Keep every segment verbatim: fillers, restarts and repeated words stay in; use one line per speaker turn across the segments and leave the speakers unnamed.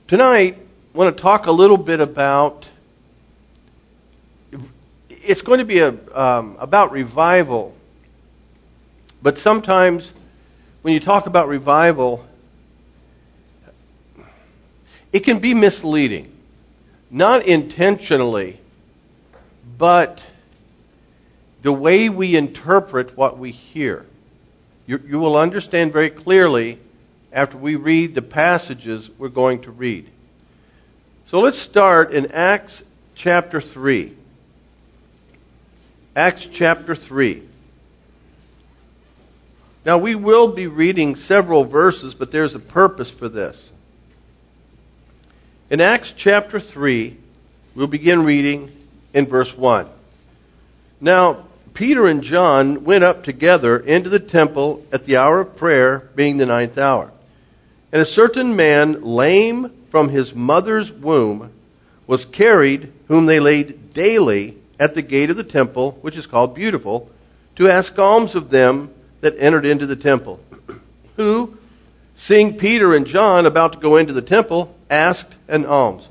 Tonight, I want to talk a little bit about, it's going to be a, um, about revival. But sometimes when you talk about revival, it can be misleading. Not intentionally, but the way we interpret what we hear. You, you will understand very clearly after we read the passages we're going to read. So let's start in Acts chapter three. Acts chapter three. Now we will be reading several verses, but there's a purpose for this. In Acts chapter three, we'll begin reading in verse one. Now, Peter and John went up together into the temple at the hour of prayer, being the ninth hour. And a certain man, lame from his mother's womb, was carried, whom they laid daily at the gate of the temple, which is called Beautiful, to ask alms of them that entered into the temple. Who, seeing Peter and John about to go into the temple, asked an alms.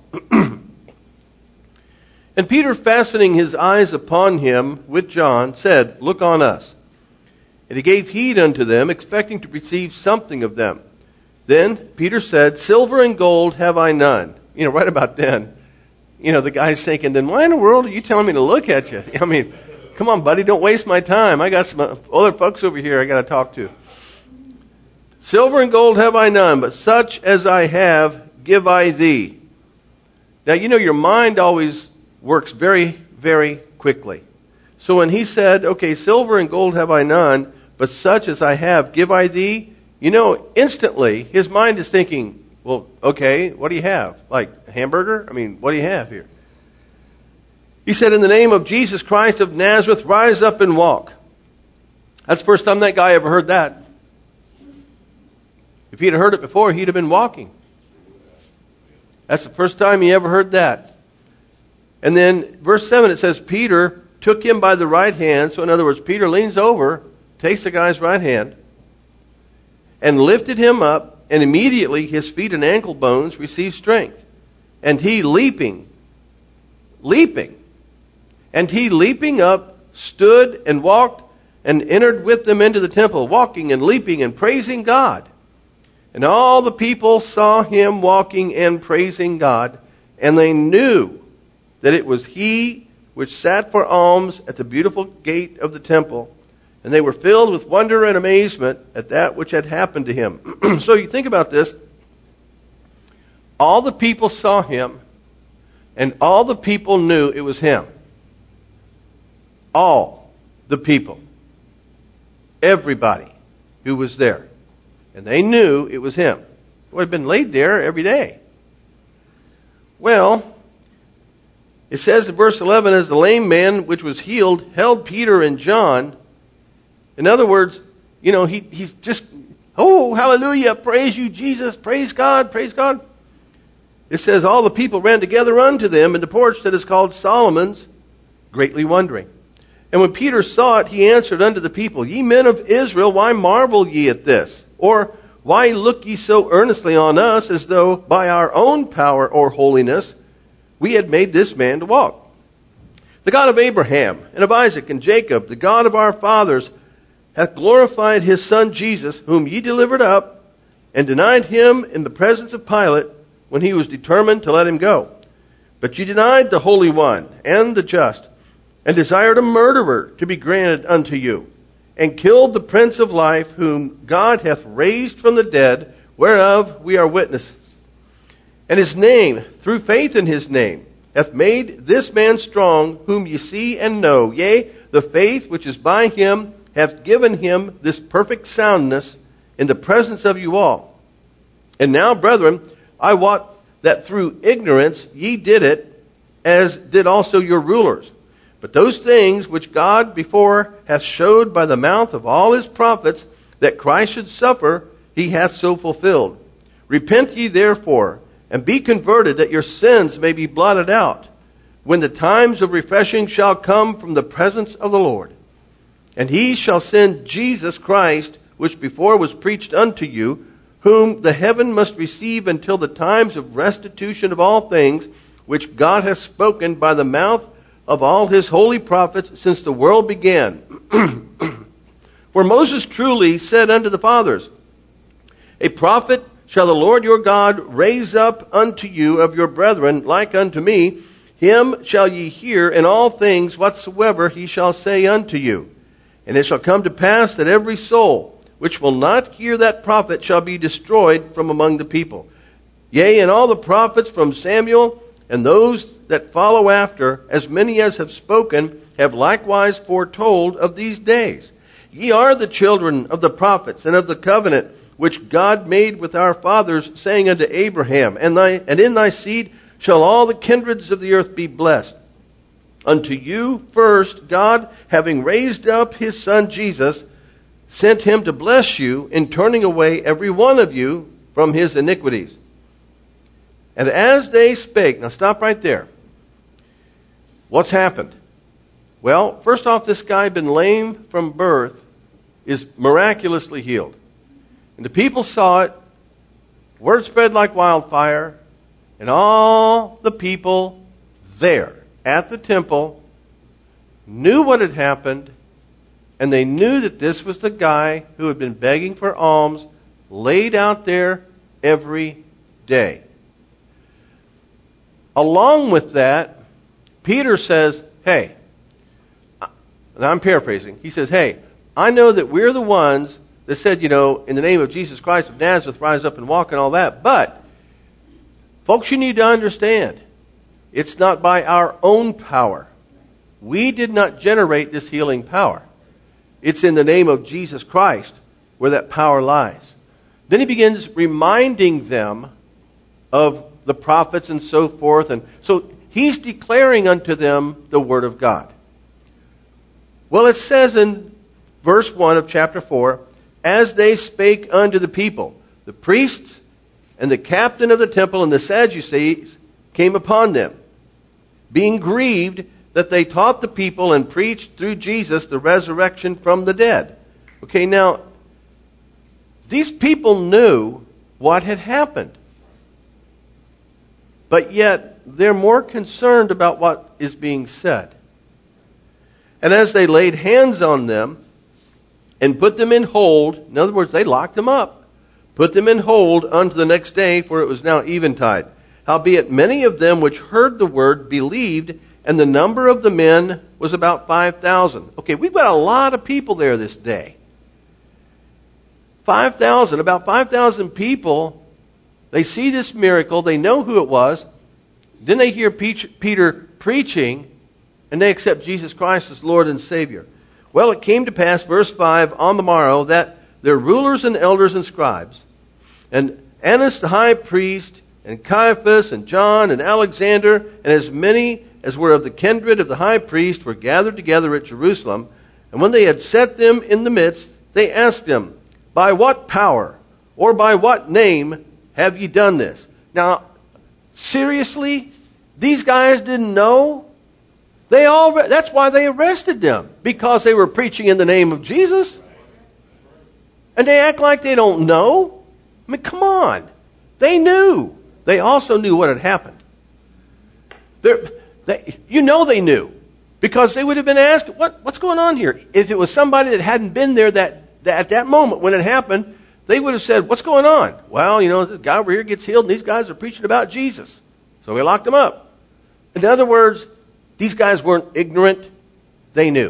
And Peter, fastening his eyes upon him with John, said, Look on us. And he gave heed unto them, expecting to receive something of them. Then Peter said, Silver and gold have I none. You know, right about then, you know, the guy's thinking, then why in the world are you telling me to look at you? I mean, come on, buddy, don't waste my time. I got some other folks over here I got to talk to. Silver and gold have I none, but such as I have give I thee. Now, you know, your mind always works very, very quickly. So when he said, okay, silver and gold have I none, but such as I have give I thee, you know, instantly his mind is thinking, well, okay, what do you have? Like a hamburger? I mean, what do you have here? He said, in the name of Jesus Christ of Nazareth, rise up and walk. That's the first time that guy ever heard that. If he'd heard it before, he'd have been walking. That's the first time he ever heard that. And then verse seven, it says, Peter took him by the right hand. So in other words, Peter leans over, takes the guy's right hand, and lifted him up, and immediately his feet and ankle bones received strength. And he leaping, leaping, and he leaping up, stood and walked and entered with them into the temple, walking and leaping and praising God. And all the people saw him walking and praising God, and they knew that it was he which sat for alms at the beautiful gate of the temple. And they were filled with wonder and amazement at that which had happened to him. So you think about this. All the people saw him, and all the people knew it was him. All the people. Everybody who was there. And they knew it was him. He would have been laid there every day. Well, it says in verse eleven, as the lame man which was healed held Peter and John. In other words, you know, he he's just, oh, hallelujah, praise you, Jesus, praise God, praise God. It says, all the people ran together unto them in the porch that is called Solomon's, greatly wondering. And when Peter saw it, he answered unto the people, Ye men of Israel, why marvel ye at this? Or why look ye so earnestly on us, as though by our own power or holiness we had made this man to walk? The God of Abraham, and of Isaac, and Jacob, the God of our fathers, hath glorified his Son Jesus, whom ye delivered up, and denied him in the presence of Pilate, when he was determined to let him go. But ye denied the Holy One, and the just, and desired a murderer to be granted unto you, and killed the Prince of Life, whom God hath raised from the dead, whereof we are witnesses. And his name, through faith in his name, hath made this man strong, whom ye see and know. Yea, the faith which is by him hath given him this perfect soundness in the presence of you all. And now, brethren, I wot that through ignorance ye did it, as did also your rulers. But those things which God before hath showed by the mouth of all his prophets, that Christ should suffer, he hath so fulfilled. Repent ye therefore, and be converted, that your sins may be blotted out, when the times of refreshing shall come from the presence of the Lord. And he shall send Jesus Christ, which before was preached unto you, whom the heaven must receive until the times of restitution of all things, which God has spoken by the mouth of all his holy prophets since the world began. For Moses truly said unto the fathers, a prophet shall the Lord your God raise up unto you of your brethren like unto me. Him shall ye hear in all things whatsoever he shall say unto you. And it shall come to pass that every soul which will not hear that prophet shall be destroyed from among the people. Yea, and all the prophets from Samuel and those that follow after, as many as have spoken, have likewise foretold of these days. Ye are the children of the prophets and of the covenant which God made with our fathers, saying unto Abraham, and, thy, and in thy seed shall all the kindreds of the earth be blessed. Unto you first God, having raised up his Son Jesus, sent him to bless you in turning away every one of you from his iniquities. And as they spake, now stop right there. What's happened? Well, first off, this guy been lame from birth is miraculously healed. And the people saw it. Word spread like wildfire. And all the people there at the temple knew what had happened. And they knew that this was the guy who had been begging for alms, laid out there every day. Along with that, Peter says, hey, and I'm paraphrasing, he says, hey, I know that we're the ones that said, you know, in the name of Jesus Christ of Nazareth, rise up and walk and all that. But, folks, you need to understand, it's not by our own power. We did not generate this healing power. It's in the name of Jesus Christ where that power lies. Then he begins reminding them of the prophets and so forth. And so he's declaring unto them the word of God. Well, it says in verse one of chapter four, as they spake unto the people, the priests and the captain of the temple and the Sadducees came upon them, being grieved that they taught the people and preached through Jesus the resurrection from the dead. Okay, now, these people knew what had happened. But yet, they're more concerned about what is being said. And as they laid hands on them and put them in hold, in other words, they locked them up, put them in hold unto the next day, for it was now eventide. Howbeit many of them which heard the word believed, and the number of the men was about five thousand. Okay, we've got a lot of people there this day. five thousand, about five thousand people. They see this miracle. They know who it was. Then they hear Peter preaching, and they accept Jesus Christ as Lord and Savior. Well, it came to pass, verse five, on the morrow, that their rulers and elders and scribes, and Annas the high priest, and Caiaphas, and John, and Alexander, and as many as were of the kindred of the high priest, were gathered together at Jerusalem. And when they had set them in the midst, they asked them, by what power or by what name have ye done this? Now, seriously, these guys didn't know. They all, that's why they arrested them, because they were preaching in the name of Jesus. And they act like they don't know. I mean, come on. They knew. They also knew what had happened. They're, they, you know they knew, because they would have been asked, what, what's going on here? If it was somebody that hadn't been there that, that at that moment when it happened, they would have said, what's going on? Well, you know, this guy over here gets healed, and these guys are preaching about Jesus. So we locked them up. In other words, these guys weren't ignorant. They knew.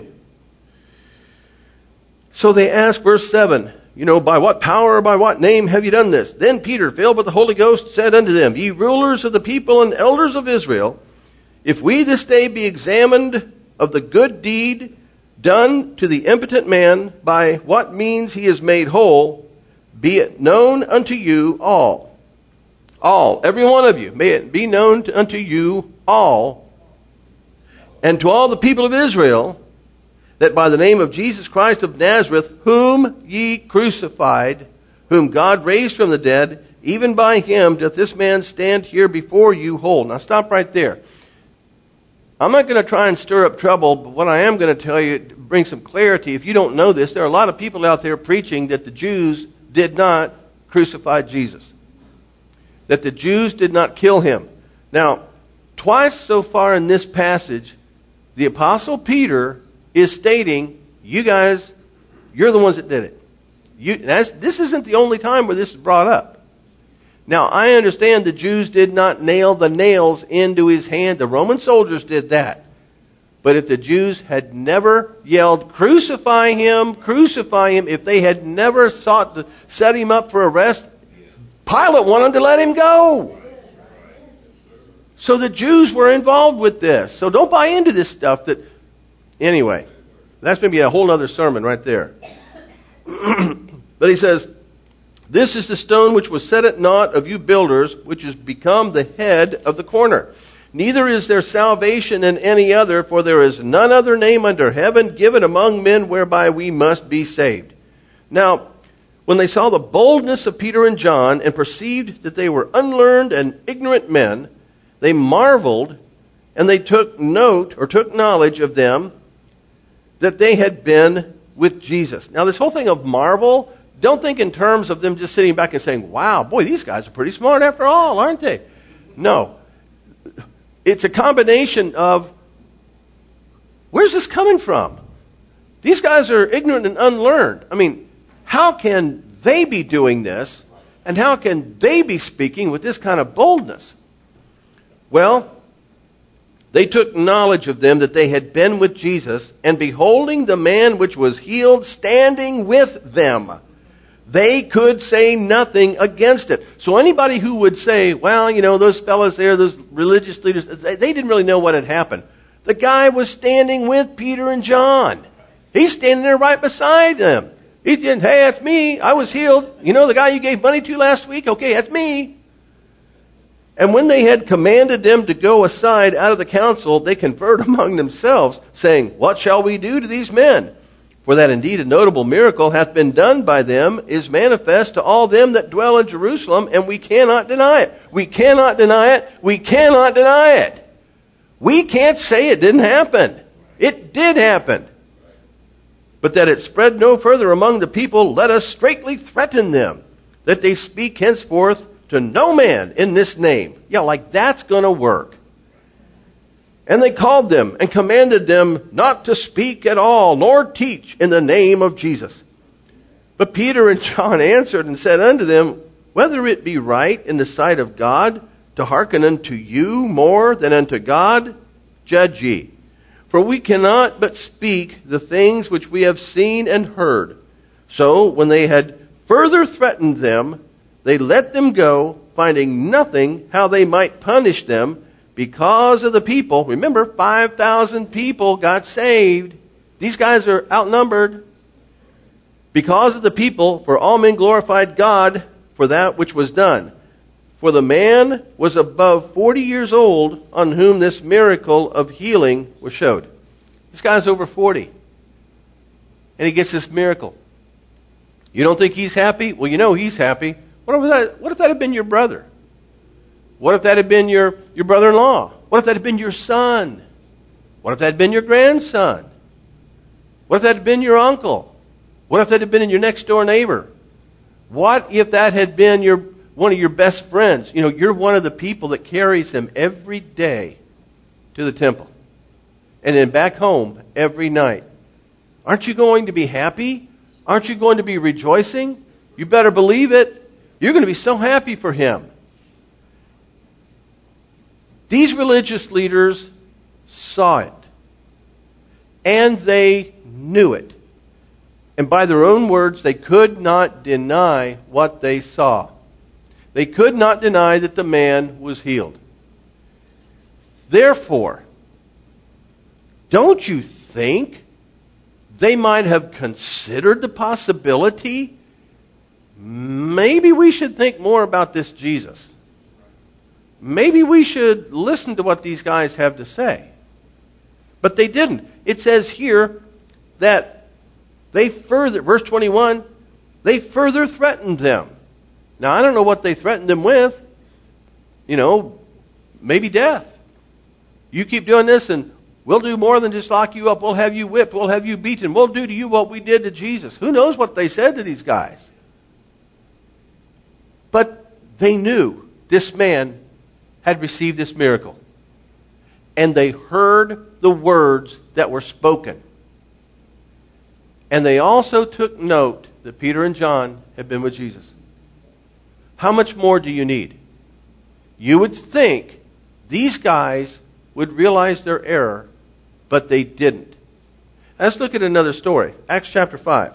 So they asked, verse seven, you know, by what power or by what name have you done this? Then Peter, filled with the Holy Ghost, said unto them, ye rulers of the people and elders of Israel, if we this day be examined of the good deed done to the impotent man, by what means he is made whole, be it known unto you all. All, every one of you, may it be known to, unto you all, and to all the people of Israel, that by the name of Jesus Christ of Nazareth, whom ye crucified, whom God raised from the dead, even by him doth this man stand here before you whole. Now stop right there. I'm not going to try and stir up trouble, but what I am going to tell you to bring some clarity. If you don't know this, there are a lot of people out there preaching that the Jews did not crucified Jesus. That the Jews did not kill him. Now, twice so far in this passage, the Apostle Peter is stating, you guys, you're the ones that did it. You, that's, this isn't the only time where this is brought up. Now, I understand the Jews did not nail the nails into his hand. The Roman soldiers did that. But if the Jews had never yelled, crucify him, crucify him, if they had never sought to set him up for arrest, Pilate wanted to let him go. So the Jews were involved with this. So don't buy into this stuff that... Anyway, that's maybe a whole other sermon right there. But he says, this is the stone which was set at naught of you builders, which has become the head of the corner. Neither is there salvation in any other, for there is none other name under heaven given among men whereby we must be saved. Now, when they saw the boldness of Peter and John and perceived that they were unlearned and ignorant men, they marveled, and they took note or took knowledge of them that they had been with Jesus. Now, this whole thing of marvel, don't think in terms of them just sitting back and saying, wow, boy, these guys are pretty smart after all, aren't they? No. It's a combination of, where's this coming from? These guys are ignorant and unlearned. I mean, how can they be doing this, and how can they be speaking with this kind of boldness? Well, they took knowledge of them that they had been with Jesus, and beholding the man which was healed standing with them, they could say nothing against it. So anybody who would say, well, you know, those fellas there, those religious leaders, they, they didn't really know what had happened. The guy was standing with Peter and John. He's standing there right beside them. He didn't, hey, that's me. I was healed. You know the guy you gave money to last week? Okay, that's me. And when they had commanded them to go aside out of the council, they conferred among themselves, saying, what shall we do to these men? For that indeed a notable miracle hath been done by them is manifest to all them that dwell in Jerusalem, and we cannot deny it. We cannot deny it. We cannot deny it. We can't say it didn't happen. It did happen. But that it spread no further among the people, let us straitly threaten them, that they speak henceforth to no man in this name. Yeah, like that's going to work. And they called them and commanded them not to speak at all, nor teach in the name of Jesus. But Peter and John answered and said unto them, whether it be right in the sight of God to hearken unto you more than unto God, judge ye. For we cannot but speak the things which we have seen and heard. So when they had further threatened them, they let them go, finding nothing how they might punish them, because of the people. Remember, five thousand people got saved. These guys are outnumbered. Because of the people, for all men glorified God for that which was done. For the man was above forty years old on whom this miracle of healing was showed. This guy's over forty. And he gets this miracle. You don't think he's happy? Well, you know he's happy. What if that, what if that had been your brother? What if that had been your, your brother-in-law? What if that had been your son? What if that had been your grandson? What if that had been your uncle? What if that had been your next-door neighbor? What if that had been your one of your best friends? You know, you're one of the people that carries him every day to the temple. And then back home every night. Aren't you going to be happy? Aren't you going to be rejoicing? You better believe it. You're going to be so happy for him. These religious leaders saw it. And they knew it. And by their own words, they could not deny what they saw. They could not deny that the man was healed. Therefore, don't you think they might have considered the possibility? Maybe we should think more about this Jesus. Maybe we should listen to what these guys have to say. But they didn't. It says here that they further, verse twenty-one, they further threatened them. Now, I don't know what they threatened them with. You know, maybe death. You keep doing this and we'll do more than just lock you up. We'll have you whipped. We'll have you beaten. We'll do to you what we did to Jesus. Who knows what they said to these guys? they knew this man had received this miracle. And they heard the words that were spoken. And they also took note that Peter and John had been with Jesus. How much more do you need? You would think these guys would realize their error, but they didn't. Let's look at another story. Acts chapter five.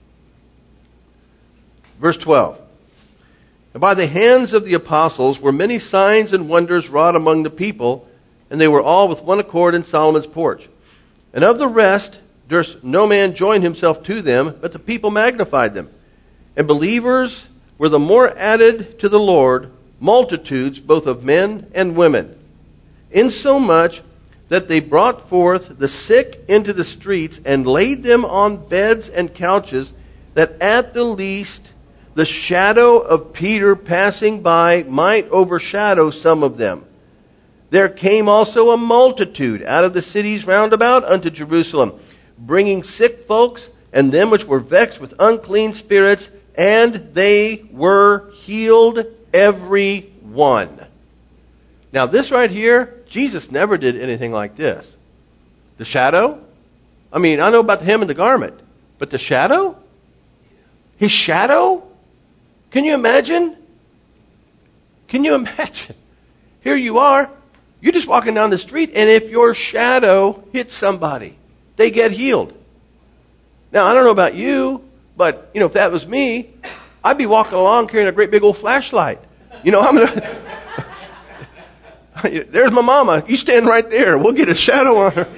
Verse twelve. And by the hands of the apostles were many signs and wonders wrought among the people, and they were all with one accord in Solomon's porch. And of the rest durst no man join himself to them, but the people magnified them. And believers were the more added to the Lord, multitudes both of men and women, insomuch that they brought forth the sick into the streets and laid them on beds and couches, that at the least the shadow of Peter passing by might overshadow some of them. There came also a multitude out of the cities round about unto Jerusalem, bringing sick folks and them which were vexed with unclean spirits, and they were healed every one. Now this right here, Jesus never did anything like this. The shadow? I mean, I know about the hem and the garment, but the shadow? His shadow? Can you imagine? Can you imagine? Here you are, you're just walking down the street, and if your shadow hits somebody, they get healed. Now, I don't know about you, but, you know, if that was me, I'd be walking along carrying a great big old flashlight. You know, I'm going to... There's my mama. You stand right there. We'll get a shadow on her.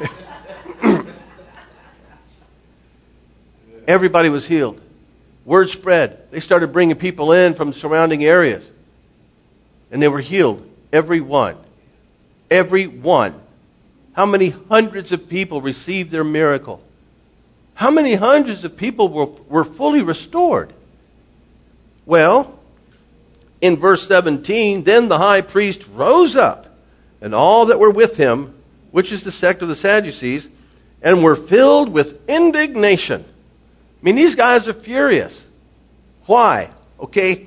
Everybody was healed. Word spread. They started bringing people in from surrounding areas. And they were healed. Every one. Every one. How many hundreds of people received their miracle? How many hundreds of people were, were fully restored? Well, in verse seventeen, then the high priest rose up, and all that were with him, which is the sect of the Sadducees, and were filled with indignation. I mean, these guys are furious. Why? Okay.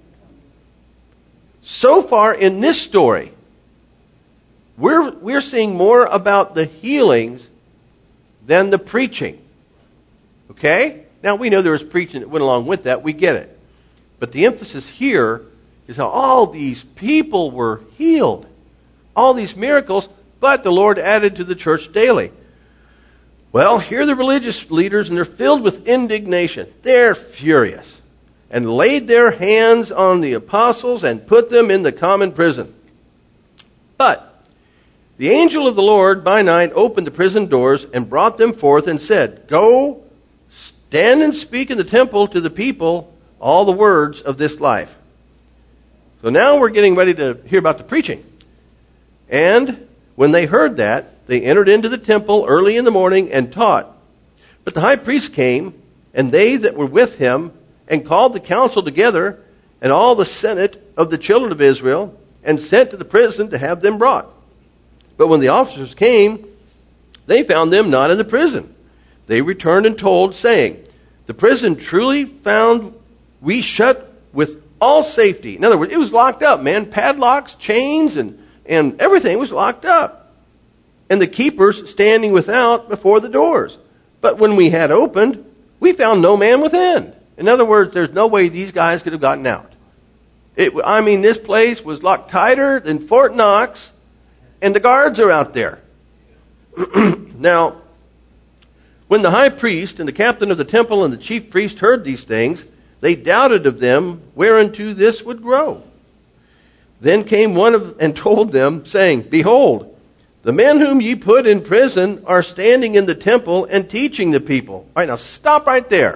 So far in this story, we're, we're seeing more about the healings than the preaching. Okay? Now, we know there was preaching that went along with that. We get it. But the emphasis here is how all these people were healed. All these miracles, but the Lord added to the church daily. Well, here are the religious leaders, and they're filled with indignation. They're furious. And laid their hands on the apostles and put them in the common prison. But the angel of the Lord by night opened the prison doors and brought them forth and said, Go, stand and speak in the temple to the people all the words of this life. So now we're getting ready to hear about the preaching. And when they heard that, they entered into the temple early in the morning and taught. But the high priest came, and they that were with him, and called the council together, and all the senate of the children of Israel, and sent to the prison to have them brought. But when the officers came, they found them not in the prison. They returned and told, saying, The prison truly found we shut with all safety. In other words, it was locked up, man. Padlocks, chains, and, and everything was locked up. And the keepers standing without before the doors. But when we had opened, we found no man within. In other words, there's no way these guys could have gotten out. It, I mean, this place was locked tighter than Fort Knox, and the guards are out there. Now, when the high priest and the captain of the temple and the chief priest heard these things, they doubted of them whereunto this would grow. Then came one of and told them, saying, Behold, the men whom ye put in prison are standing in the temple and teaching the people. All right, now stop right there.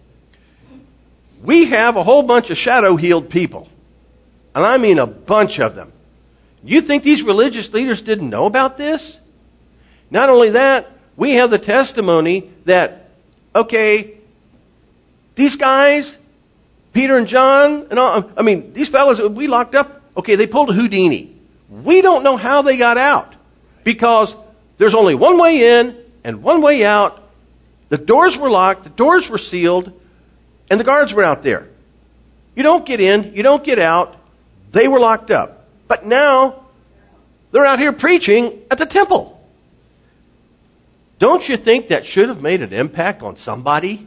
We have a whole bunch of shadow-healed people. And I mean a bunch of them. You think these religious leaders didn't know about this? Not only that, we have the testimony that, okay, these guys, Peter and John, and all, I mean, these fellows that we locked up, okay, they pulled a Houdini. We don't know how they got out. Because there's only one way in and one way out. The doors were locked, the doors were sealed, and the guards were out there. You don't get in, you don't get out. They were locked up. But now, they're out here preaching at the temple. Don't you think that should have made an impact on somebody?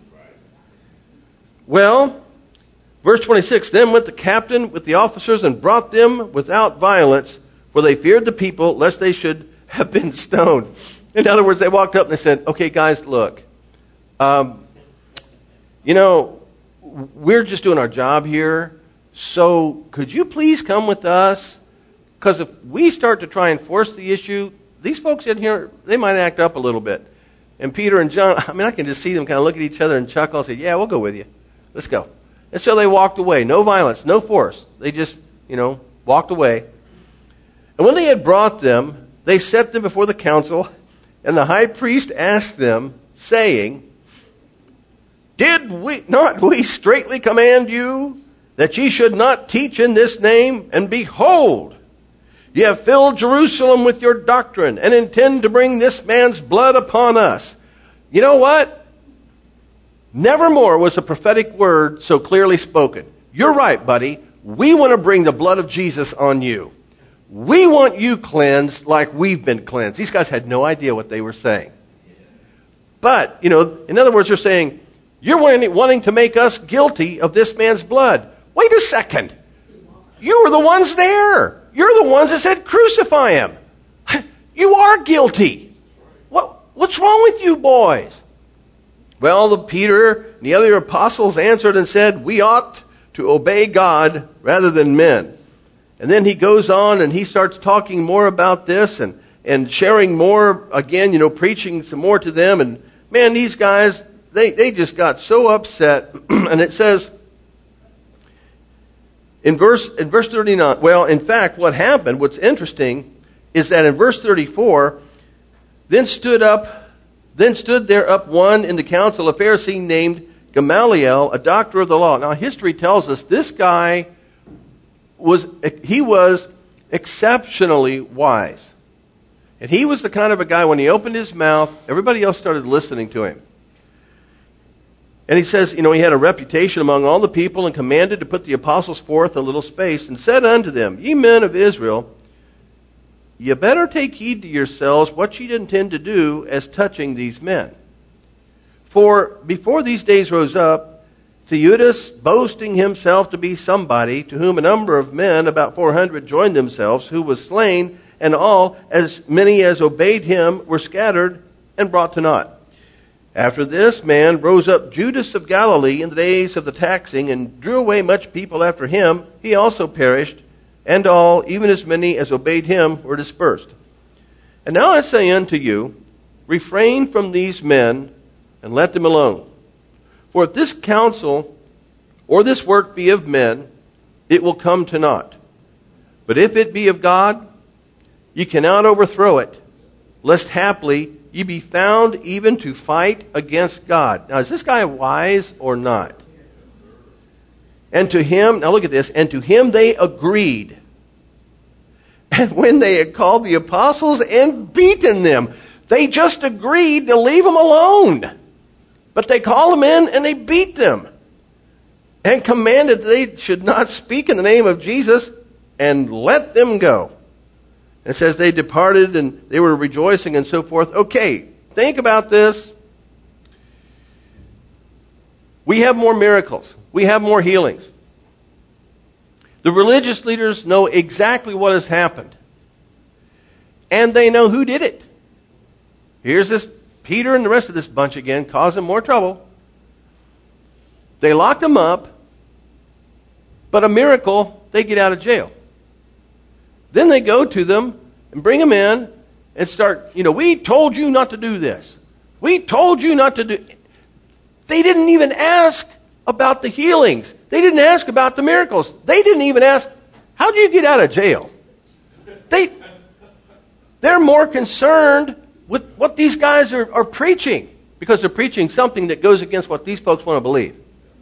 Well, verse twenty-six, then went the captain with the officers and brought them without violence, for they feared the people, lest they should have been stoned. In other words, they walked up and they said, okay, guys, look, um, you know, we're just doing our job here, so could you please come with us? Because if we start to try and force the issue, these folks in here, they might act up a little bit. And Peter and John, I mean, I can just see them kind of look at each other and chuckle and say, yeah, we'll go with you. Let's go. And so they walked away. No violence, no force. They just, you know, walked away. And when they had brought them, they set them before the council, and the high priest asked them, saying, Did we not we straitly command you that ye should not teach in this name? And behold, ye have filled Jerusalem with your doctrine, and intend to bring this man's blood upon us. You know what? Nevermore was a prophetic word so clearly spoken. You're right, buddy. We want to bring the blood of Jesus on you. We want you cleansed like we've been cleansed. These guys had no idea what they were saying. But, you know, in other words, they're saying, you're wanting to make us guilty of this man's blood. Wait a second. You were the ones there. You're the ones that said crucify him. You are guilty. What, what's wrong with you boys? Well, the Peter and the other apostles answered and said, we ought to obey God rather than men. And then he goes on and he starts talking more about this and, and sharing more, again, you know, preaching some more to them. And man, these guys, they, they just got so upset. And it says in verse, in verse thirty-nine, well, in fact, what happened, what's interesting, is that in verse thirty-four, then stood up, then stood there up one in the council, a Pharisee named Gamaliel, a doctor of the law. Now, history tells us this guy was, he was exceptionally wise. And he was the kind of a guy, when he opened his mouth, everybody else started listening to him. And he says, you know, he had a reputation among all the people, and commanded to put the apostles forth a little space, and said unto them, Ye men of Israel, ye better take heed to yourselves what ye intend to do as touching these men. For before these days rose up, Theudas, boasting himself to be somebody, to whom a number of men, about four hundred, joined themselves, who was slain, and all, as many as obeyed him, were scattered and brought to naught. After this man rose up Judas of Galilee in the days of the taxing, and drew away much people after him. He also perished, and all, even as many as obeyed him, were dispersed. And now I say unto you, refrain from these men, and let them alone. For if this counsel or this work be of men, it will come to naught. But if it be of God, ye cannot overthrow it, lest haply ye be found even to fight against God. Now, is this guy wise or not? And to him, now look at this, and to him they agreed. And when they had called the apostles and beaten them, they just agreed to leave them alone. But they called them in and they beat them. And commanded that they should not speak in the name of Jesus, and let them go. It says they departed and they were rejoicing and so forth. Okay, think about this. We have more miracles. We have more healings. The religious leaders know exactly what has happened. And they know who did it. Here's this Peter and the rest of this bunch again, causing more trouble. They locked them up. But a miracle, they get out of jail. Then they go to them and bring them in and start, you know, we told you not to do this. We told you not to do. They didn't even ask about the healings. They didn't ask about the miracles. They didn't even ask, how did you get out of jail? They, they're more concerned with what these guys are, are preaching, because they're preaching something that goes against what these folks want to believe.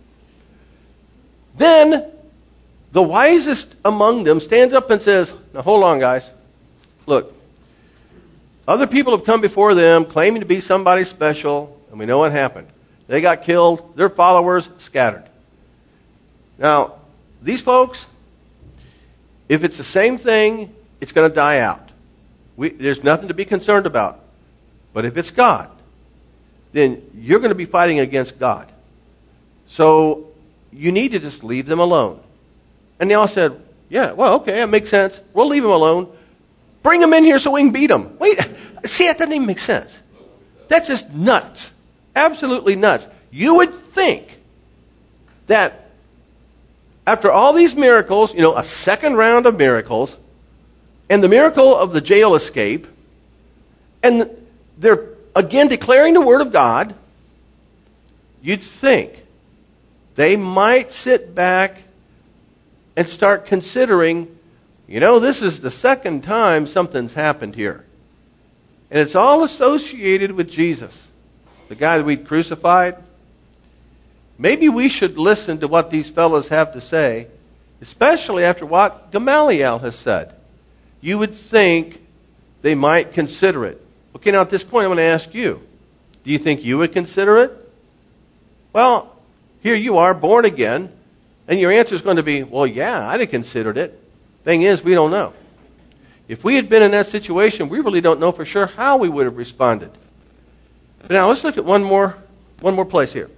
Then the wisest among them stands up and says, now hold on, guys. Look, other people have come before them claiming to be somebody special, and we know what happened. They got killed. Their followers scattered. Now, these folks, if it's the same thing, it's going to die out. We, there's nothing to be concerned about. But if it's God, then you're going to be fighting against God. So you need to just leave them alone. And they all said, yeah, well, okay, that makes sense. We'll leave them alone. Bring them in here so we can beat them. Wait, see, that doesn't even make sense. That's just nuts. Absolutely nuts. You would think that after all these miracles, you know, a second round of miracles, and the miracle of the jail escape, and they're again declaring the Word of God, you'd think they might sit back and start considering, you know, this is the second time something's happened here. And it's all associated with Jesus, the guy that we crucified. Maybe we should listen to what these fellows have to say, especially after what Gamaliel has said. You would think they might consider it. Okay, now at this point I'm going to ask you, do you think you would consider it? Well, here you are, born again, and your answer is going to be, well, yeah, I'd have considered it. Thing is, we don't know. If we had been in that situation, we really don't know for sure how we would have responded. But now let's look at one more, one more place here.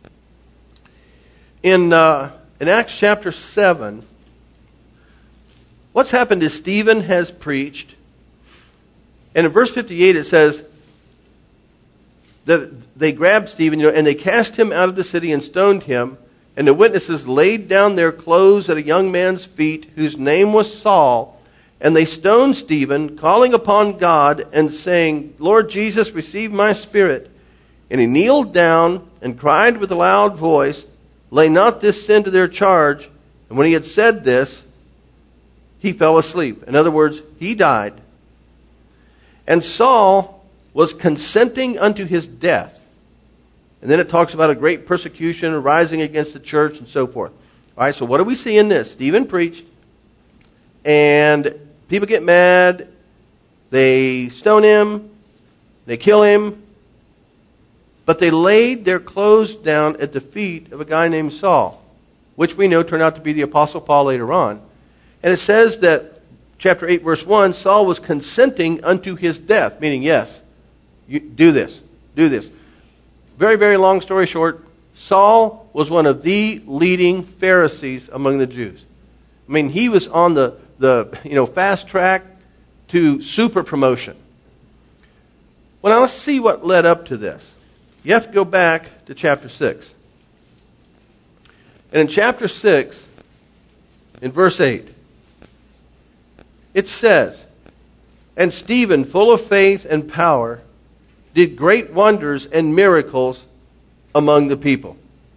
In, uh, in Acts chapter seven, what's happened is Stephen has preached. And in verse fifty-eight it says that they grabbed Stephen, you know, and they cast him out of the city and stoned him. And the witnesses laid down their clothes at a young man's feet whose name was Saul. And they stoned Stephen, calling upon God and saying, Lord Jesus, receive my spirit. And he kneeled down and cried with a loud voice, lay not this sin to their charge. And when he had said this, he fell asleep. In other words, he died. And Saul was consenting unto his death. And then it talks about a great persecution arising against the church and so forth. All right, so what do we see in this? Stephen preached, and people get mad. They stone him. They kill him. But they laid their clothes down at the feet of a guy named Saul, which we know turned out to be the Apostle Paul later on. And it says that, chapter eight, verse one, Saul was consenting unto his death, meaning, yes, you do this, do this. Very, very long story short, Saul was one of the leading Pharisees among the Jews. I mean, he was on the, the you know, fast track to super promotion. Well, now let's see what led up to this. You have to go back to chapter six. And in chapter six, in verse eight, it says, and Stephen, full of faith and power, did great wonders and miracles among the people.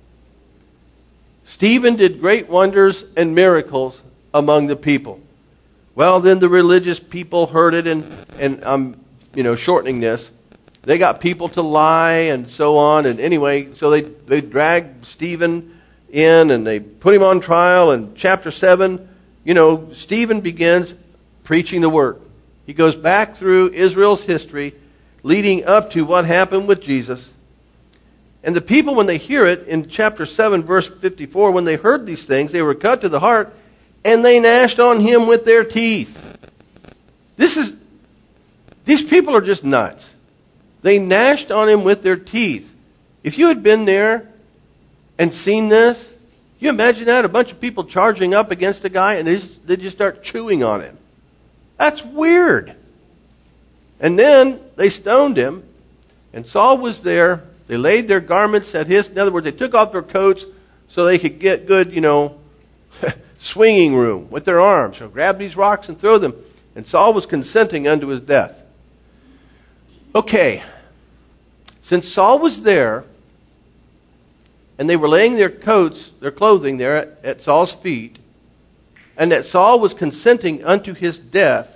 Stephen did great wonders and miracles among the people. Well, then the religious people heard it, and, and I'm you know, shortening this. They got people to lie and so on. And anyway, so they, they dragged Stephen in and they put him on trial. And chapter seven, you know, Stephen begins preaching the word. He goes back through Israel's history leading up to what happened with Jesus. And the people, when they hear it, in chapter seven, verse fifty-four, when they heard these things, they were cut to the heart, and they gnashed on him with their teeth. This is, these people are just nuts. They gnashed on him with their teeth. If you had been there and seen this, you imagine that? A bunch of people charging up against a guy, and they just, they just start chewing on him. That's weird. And then they stoned him, and Saul was there. They laid their garments at his, in other words, they took off their coats so they could get good, you know, swinging room with their arms. So grab these rocks and throw them. And Saul was consenting unto his death. Okay, since Saul was there, and they were laying their coats, their clothing there at, at Saul's feet, and that Saul was consenting unto his death,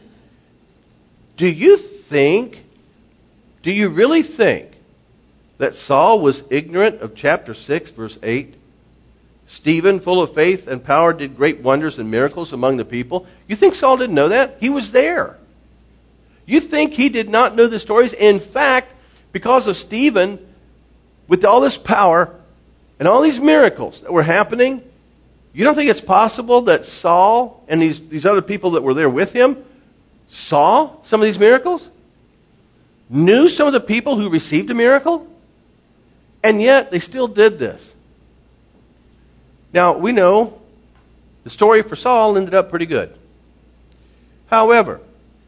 do you think, do you really think that Saul was ignorant of chapter six, verse eight? Stephen, full of faith and power, did great wonders and miracles among the people. You think Saul didn't know that? He was there. You think he did not know the stories? In fact, because of Stephen, with all this power and all these miracles that were happening, You don't think it's possible that Saul and these, these other people that were there with him saw some of these miracles? Knew some of the people who received a miracle? And yet they still did this. Now, we know the story for Saul ended up pretty good. However,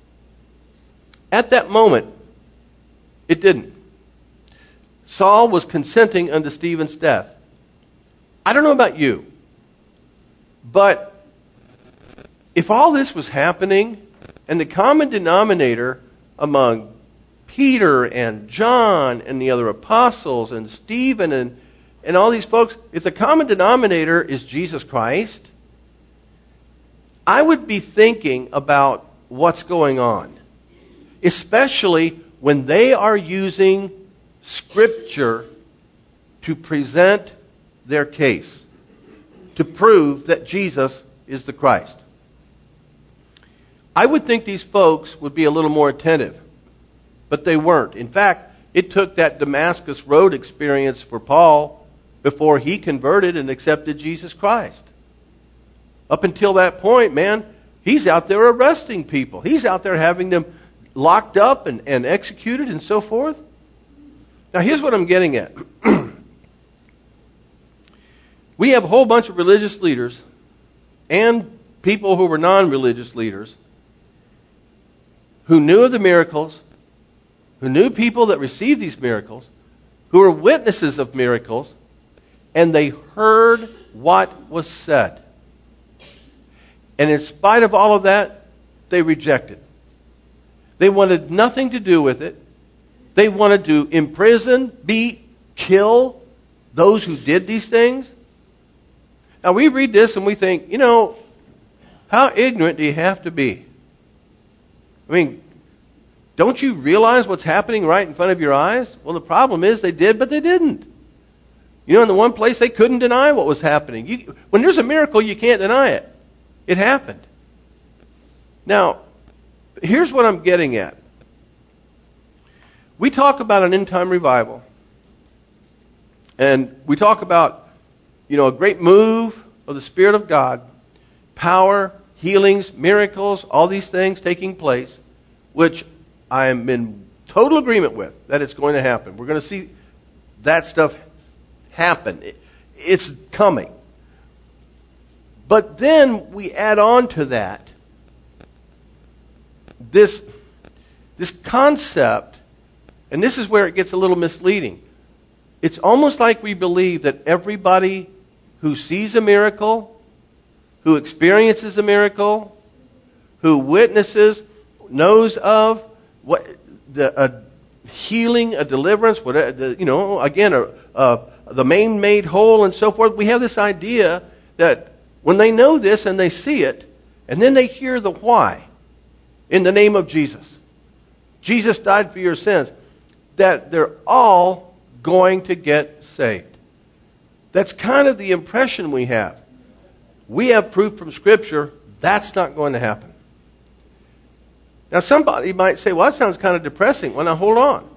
at that moment, it didn't. Saul was consenting unto Stephen's death. I don't know about you, but if all this was happening and the common denominator among Peter and John and the other apostles and Stephen and, and all these folks, if the common denominator is Jesus Christ, I would be thinking about what's going on, especially when they are using Scripture to present their case, to prove that Jesus is the Christ. I would think these folks would be a little more attentive, but they weren't. In fact, it took that Damascus Road experience for Paul before he converted and accepted Jesus Christ. Up until that point, man, he's out there arresting people. He's out there having them locked up and, and executed and so forth. Now, here's what I'm getting at. We have a whole bunch of religious leaders and people who were non-religious leaders who knew of the miracles, who knew people that received these miracles, who were witnesses of miracles, and they heard what was said. And in spite of all of that, they rejected. They wanted nothing to do with it. They wanted to imprison, beat, kill those who did these things. Now we read this and we think, you know, how ignorant do you have to be? I mean, don't you realize what's happening right in front of your eyes? Well, the problem is they did, but they didn't. You know, in the one place they couldn't deny what was happening. You, when there's a miracle, you can't deny it. It happened. Now, here's what I'm getting at. We talk about an end-time revival. And we talk about, you know, a great move of the Spirit of God, power, healings, miracles, all these things taking place, which I am in total agreement with that it's going to happen. We're going to see that stuff happen. It's coming. But then we add on to that this, this concept, and this is where it gets a little misleading. It's almost like we believe that everybody who sees a miracle, who experiences a miracle, who witnesses, knows of what the a healing, a deliverance, whatever, the, you know, again, a, a, the maimed made whole and so forth. We have this idea that when they know this and they see it, and then they hear the why, in the name of Jesus. Jesus died for your sins. That they're all going to get saved. That's kind of the impression we have. We have proof from Scripture that's not going to happen. Now somebody might say, well, that sounds kind of depressing. Well, now hold on.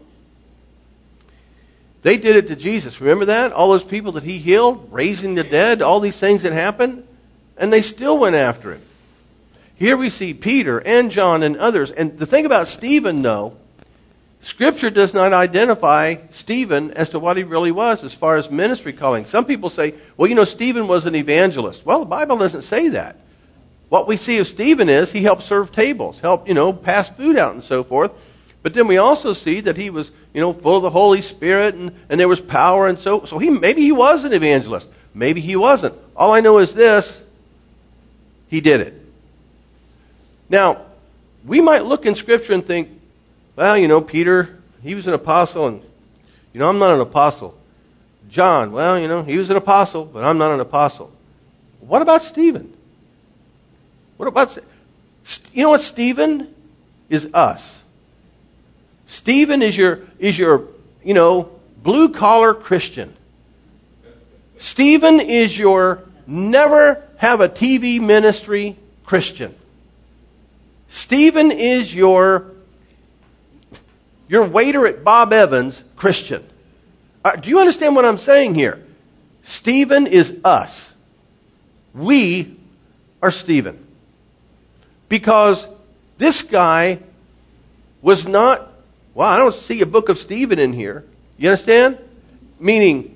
They did it to Jesus. Remember that? All those people that he healed, raising the dead, all these things that happened, and they still went after him. Here we see Peter and John and others. And the thing about Stephen, though, Scripture does not identify Stephen as to what he really was as far as ministry calling. Some people say, well, you know, Stephen was an evangelist. Well, the Bible doesn't say that. What we see of Stephen is he helped serve tables, helped, you know, pass food out and so forth. But then we also see that he was, you know, full of the Holy Spirit and, and there was power. And so, so he maybe he was an evangelist. Maybe he wasn't. All I know is this, he did it. Now, we might look in Scripture and think, well, you know, Peter, he was an apostle, and, you know, I'm not an apostle. John, well, you know, he was an apostle, but I'm not an apostle. What about Stephen? What about, you know what Stephen is us. Stephen is your, is your, you know, blue-collar Christian. Stephen is your never have a T V ministry Christian. Stephen is your, your waiter at Bob Evans Christian. Uh, do you understand what I'm saying here? Stephen is us. we are Stephen. Because this guy was not, well, I don't see a book of Stephen in here. You understand? Meaning,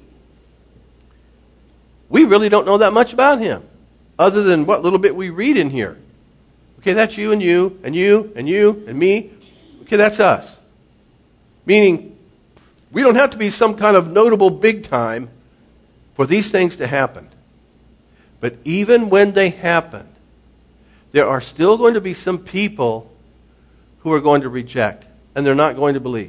we really don't know that much about him, other than what little bit we read in here. Okay, that's you and you, and you, and you, and me. Okay, that's us. Meaning, we don't have to be some kind of notable big time for these things to happen. But even when they happen, there are still going to be some people who are going to reject, and they're not going to believe.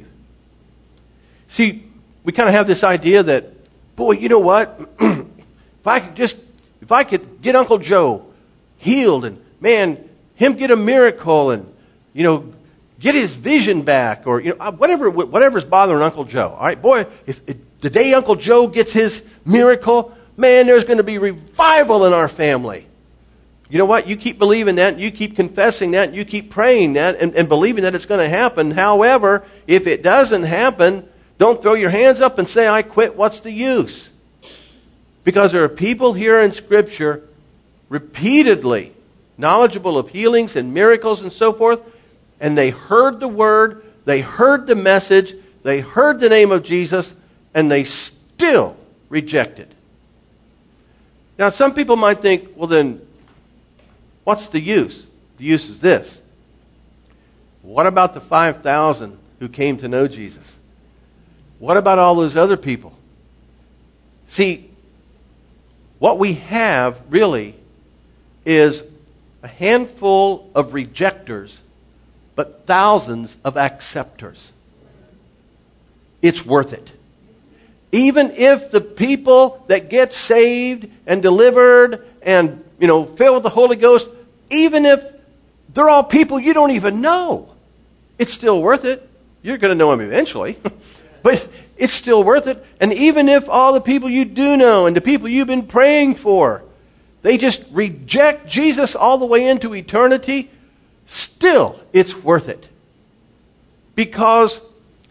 See, we kind of have this idea that, boy, you know what? if I could just, if I could get Uncle Joe healed, and man, him get a miracle, and you know, get his vision back, or you know, whatever, whatever's bothering Uncle Joe. All right, boy, if, if the day Uncle Joe gets his miracle, man, there's going to be revival in our family. You know what? You keep believing that, you keep confessing that, you keep praying that, and, and believing that it's going to happen. However, if it doesn't happen, don't throw your hands up and say, I quit, what's the use? Because there are people here in Scripture repeatedly knowledgeable of healings and miracles and so forth, and they heard the word, they heard the message, they heard the name of Jesus, and they still rejected. Now, some people might think, well then, what's the use? The use is this. What about the five thousand who came to know Jesus? What about all those other people? See, what we have really is a handful of rejectors, but thousands of acceptors. It's worth it. Even if the people that get saved and delivered and, you know, filled with the Holy Ghost, even if they're all people you don't even know, it's still worth it. You're going to know them eventually. But it's still worth it. And even if all the people you do know and the people you've been praying for, they just reject Jesus all the way into eternity, still it's worth it. Because,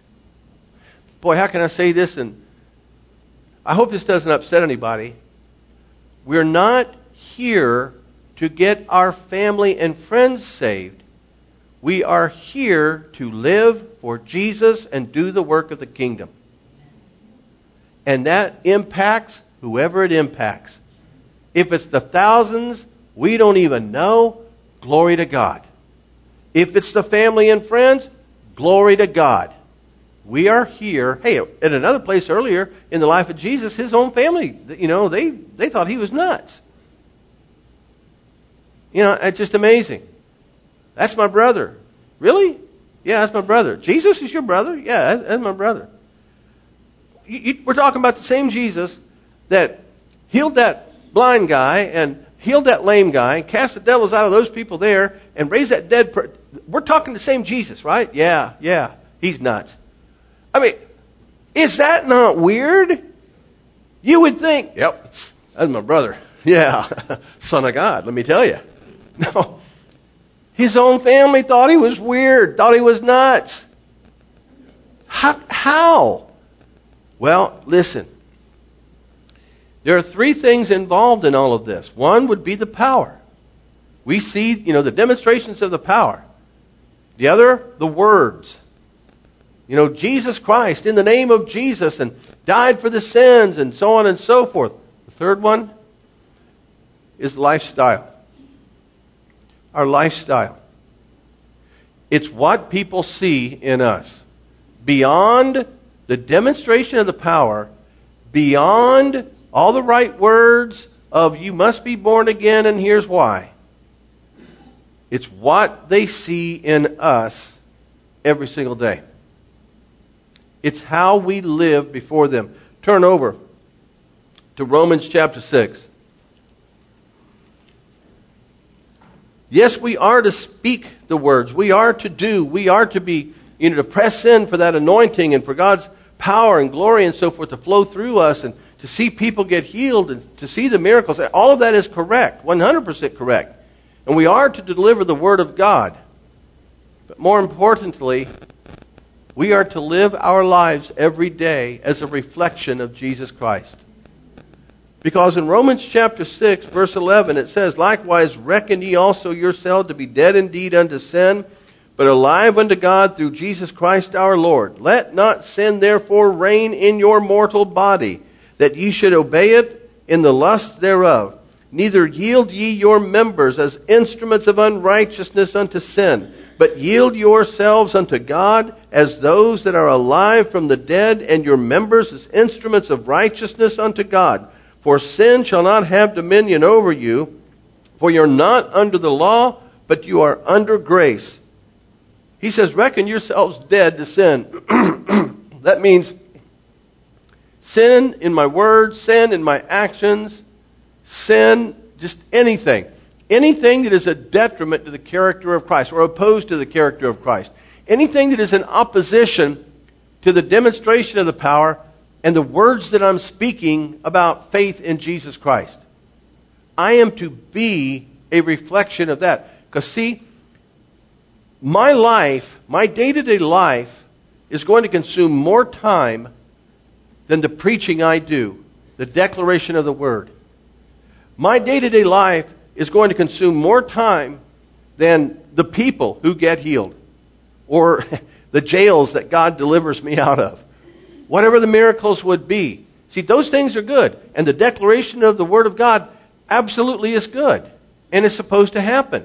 boy, how can I say this? And I hope this doesn't upset anybody. We're not here to get our family and friends saved. We are here to live for Jesus and do the work of the kingdom. And that impacts whoever it impacts. If it's the thousands we don't even know, glory to God. If it's the family and friends, glory to God. We are here. Hey, at another place earlier in the life of Jesus, his own family, you know, they, they thought he was nuts. You know, it's just amazing. That's my brother. Really? Yeah, that's my brother. Jesus is your brother? Yeah, that's my brother. You, you, we're talking about the same Jesus that healed that blind guy and healed that lame guy and cast the devils out of those people there and raised that dead person. We're talking the same Jesus, right? Yeah, yeah. He's nuts. I mean, is that not weird? You would think, yep, that's my brother. Yeah, Son of God, let me tell you. No. His own family thought he was weird, thought he was nuts. How? How? Well, listen. There are three things involved in all of this. One would be the power. We see, you know, the demonstrations of the power. The other, the words. You know, Jesus Christ, in the name of Jesus, and died for the sins, and so on and so forth. The third one is lifestyle. Our lifestyle. It's what people see in us. Beyond the demonstration of the power, beyond all the right words of you must be born again and here's why. It's what they see in us every single day. It's how we live before them. Turn over to Romans chapter six. Yes, we are to speak the words. We are to do. We are to be, you know, to press in for that anointing and for God's power and glory and so forth to flow through us and to see people get healed and to see the miracles. All of that is correct, one hundred percent correct. And we are to deliver the Word of God. But more importantly, we are to live our lives every day as a reflection of Jesus Christ. Because in Romans chapter six, verse eleven, it says, "Likewise reckon ye also yourselves to be dead indeed unto sin, but alive unto God through Jesus Christ our Lord. Let not sin therefore reign in your mortal body, that ye should obey it in the lusts thereof. Neither yield ye your members as instruments of unrighteousness unto sin, but yield yourselves unto God as those that are alive from the dead, and your members as instruments of righteousness unto God. For sin shall not have dominion over you, for you're not under the law, but you are under grace." He says, reckon yourselves dead to sin. That means sin in my words, sin in my actions, sin, just anything. Anything that is a detriment to the character of Christ or opposed to the character of Christ. Anything that is in opposition to the demonstration of the power and the words that I'm speaking about faith in Jesus Christ. I am to be a reflection of that. Because see, my life, my day-to-day life is going to consume more time than the preaching I do, the declaration of the word. My day-to-day life is going to consume more time than the people who get healed or the jails that God delivers me out of. Whatever the miracles would be. See, those things are good. And the declaration of the Word of God absolutely is good. And is supposed to happen.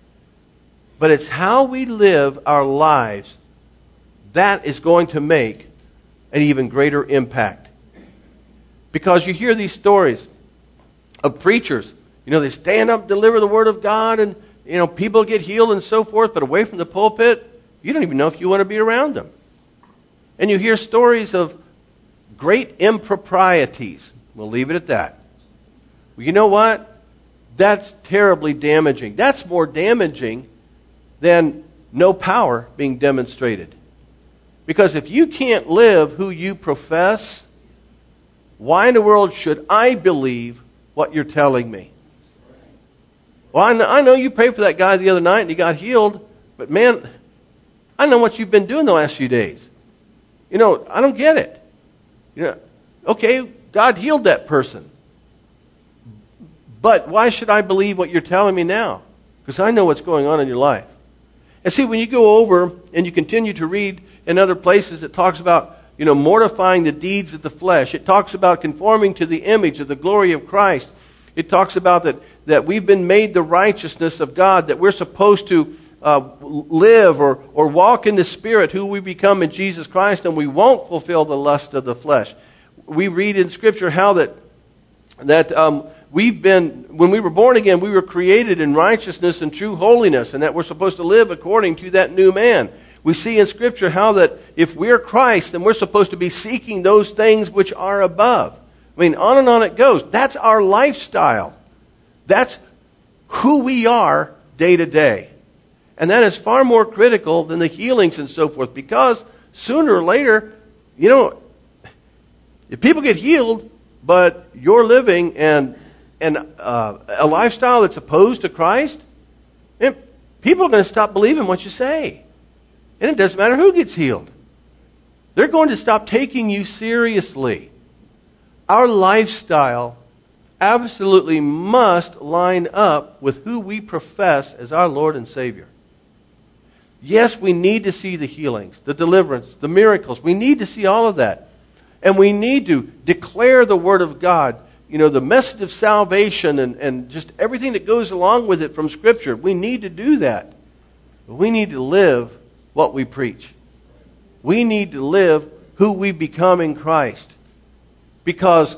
But it's how we live our lives that is going to make an even greater impact. Because you hear these stories of preachers. You know, they stand up, deliver the Word of God, and, you know, people get healed and so forth, but away from the pulpit, you don't even know if you want to be around them. And you hear stories of great improprieties. We'll leave it at that. Well, you know what? That's terribly damaging. That's more damaging than no power being demonstrated. Because if you can't live who you profess, why in the world should I believe what you're telling me? Well, I know, I know you prayed for that guy the other night and he got healed, but man, I know what you've been doing the last few days. You know, I don't get it. You know, okay, God healed that person. But why should I believe what you're telling me now? Because I know what's going on in your life. And see, when you go over and you continue to read in other places, it talks about, you know, mortifying the deeds of the flesh. It talks about conforming to the image of the glory of Christ. It talks about that, that we've been made the righteousness of God, that we're supposed to Uh, live or, or walk in the Spirit, who we become in Jesus Christ, and we won't fulfill the lust of the flesh. We read in Scripture how that that um, we've been, when we were born again, we were created in righteousness and true holiness, and that we're supposed to live according to that new man. We see in Scripture how that if we're Christ, then we're supposed to be seeking those things which are above. I mean, on and on it goes. That's our lifestyle. That's who we are day to day. And that is far more critical than the healings and so forth. Because sooner or later, you know, if people get healed, but you're living and and uh, a lifestyle that's opposed to Christ, man, people are going to stop believing what you say. And it doesn't matter who gets healed. They're going to stop taking you seriously. Our lifestyle absolutely must line up with who we profess as our Lord and Savior. Yes, we need to see the healings, the deliverance, the miracles. We need to see all of that. And we need to declare the Word of God, you know, the message of salvation and, and just everything that goes along with it from Scripture. We need to do that. But we need to live what we preach. We need to live who we become in Christ. Because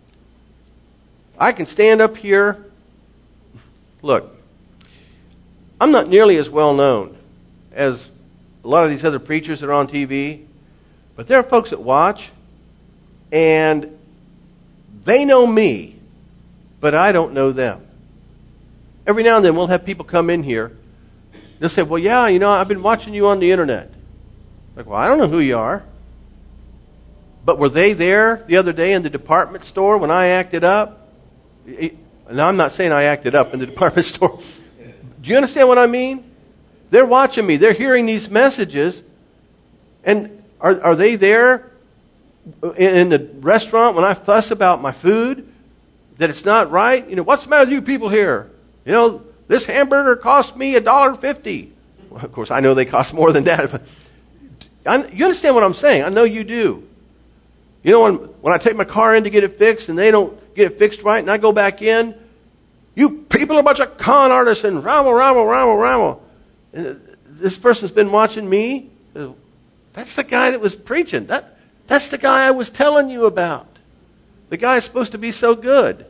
I can stand up here. Look, I'm not nearly as well known as a lot of these other preachers that are on T V. But there are folks that watch, and they know me, but I don't know them. Every now and then we'll have people come in here. They'll say, well, yeah, you know, I've been watching you on the internet. Like, well, I don't know who you are. But were they there the other day in the department store when I acted up? Now, I'm not saying I acted up in the department store. Do you understand what I mean? They're watching me. They're hearing these messages. And are, are they there in the restaurant when I fuss about my food? that it's not right. You know, what's the matter with you people here? You know, this hamburger cost me a dollar fifty. Well, of course, I know they cost more than that. But I, you understand what I'm saying? I know you do. You know, when, when I take my car in to get it fixed and they don't get it fixed right and I go back in, you people are a bunch of con artists and rabble, rabble, rabble, rabble. And this person's been watching me. That's the guy that was preaching. That, that's the guy I was telling you about. The guy is supposed to be so good.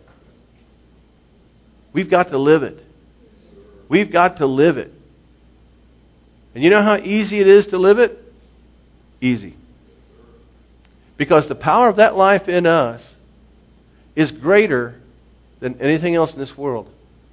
We've got to live it. We've got to live it. And you know how easy it is to live it? Easy. Because the power of that life in us is greater than anything else in this world.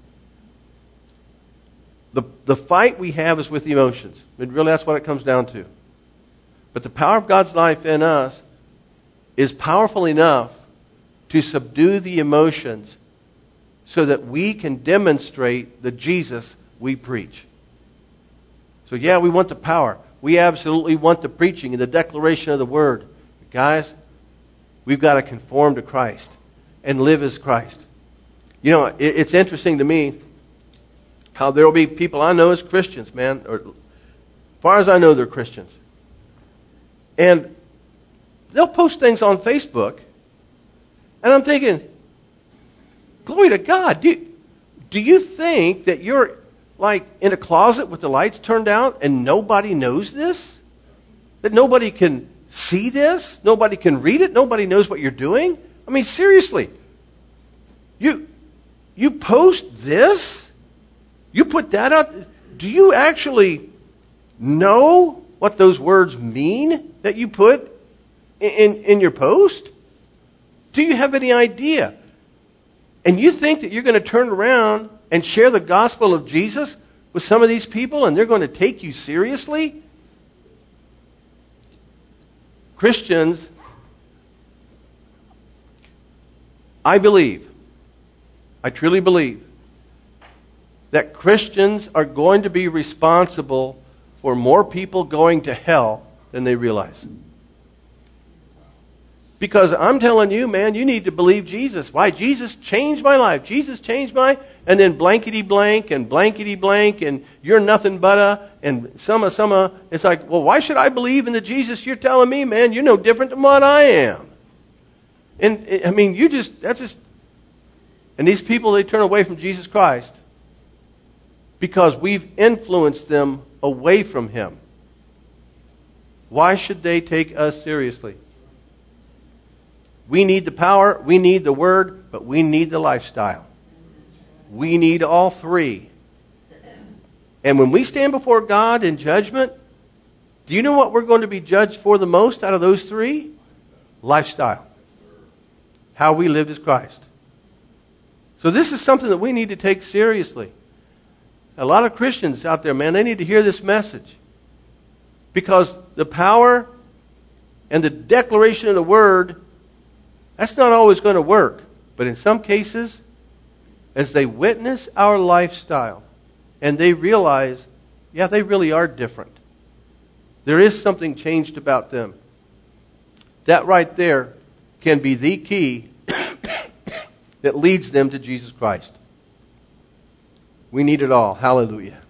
The, the fight we have is with emotions. And really, that's what it comes down to. But the power of God's life in us is powerful enough to subdue the emotions so that we can demonstrate the Jesus we preach. So yeah, we want the power. We absolutely want the preaching and the declaration of the Word. But guys, we've got to conform to Christ and live as Christ. You know, it, it's interesting to me how there will be people I know as Christians, man, or as far as I know, they're Christians. And they'll post things on Facebook, and I'm thinking, glory to God. Do you, do you think that you're like in a closet with the lights turned out and nobody knows this? That nobody can see this? Nobody can read it? Nobody knows what you're doing? I mean, seriously. You, you post this? You put that up? Do you actually know what those words mean that you put in, in, in your post? Do you have any idea? And you think that you're going to turn around and share the gospel of Jesus with some of these people and they're going to take you seriously? Christians, I believe, I truly believe, that Christians are going to be responsible for more people going to hell than they realize. Because I'm telling you, man, you need to believe Jesus. Why? Jesus changed my life. Jesus changed my... And then blankety blank and blankety blank and you're nothing but a... And some some uh, it's like, well, why should I believe in the Jesus you're telling me, man? You're no different than what I am. And, I mean, you just... That's just... And these people, they turn away from Jesus Christ because we've influenced them away from Him. Why should they take us seriously? We need the power, we need the Word, but we need the lifestyle. We need all three. And when we stand before God in judgment, do you know what we're going to be judged for the most out of those three? Lifestyle. How we lived as Christ. So this is something that we need to take seriously. A lot of Christians out there, man, they need to hear this message. Because the power and the declaration of the Word, that's not always going to work. But in some cases, as they witness our lifestyle and they realize, yeah, they really are different. There is something changed about them. That right there can be the key that leads them to Jesus Christ. We need it all. Hallelujah.